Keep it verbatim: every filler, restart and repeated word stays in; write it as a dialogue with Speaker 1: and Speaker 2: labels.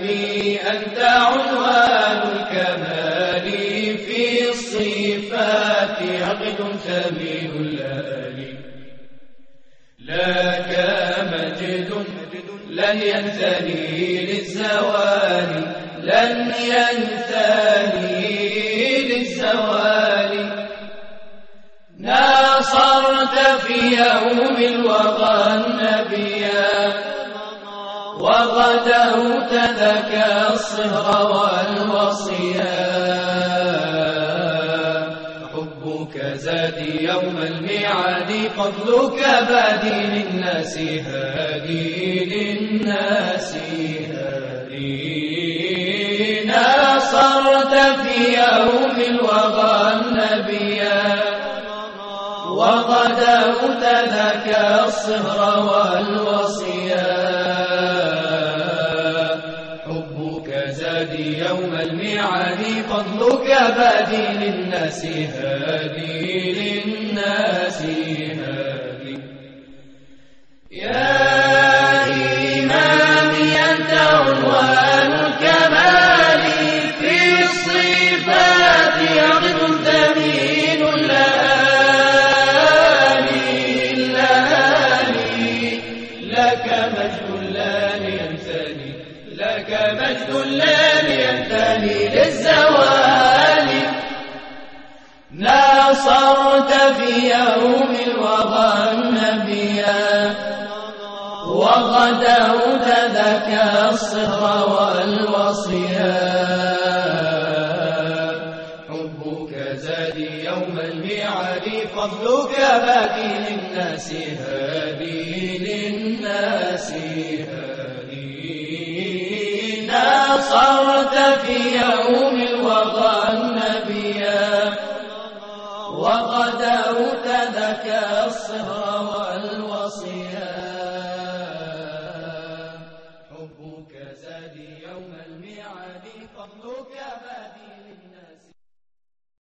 Speaker 1: إمامي أنت عنوان الكمال في الصفات عقد ثمين الليالي لك مجد لن ينثني للزوال لن ينثني للزوال ناصرت في يوم الوغى النبيا وغدوت ذاك الصهر والوصيا حبك زادي يوم الميعاد فضلك بادي للناس هادي للناس هادي ناصرت في يوم الوغى النبيا وغدوت ذاك الصهر والوصيا حبك زادي يوم الميعاد فضلك بادي للناس هادي للناس هادي يا إمامي أنت عنوان الكمال في الصفات عقد ثمين الليالي الليالي لك مجد لا ينثني لك مجد لا ينثني للزوال ناصرت في يوم الوغى النبيا وغدوت ذاك الصهر والوصيا حبك زادي يوم الميعاد فضلك بادي للناس هادي للناس هادي ناصرت في يوم الوغى النبيا وغدوت ذاك الصهر والوصيا حبك زادي يوم الميعاد فضلك بادي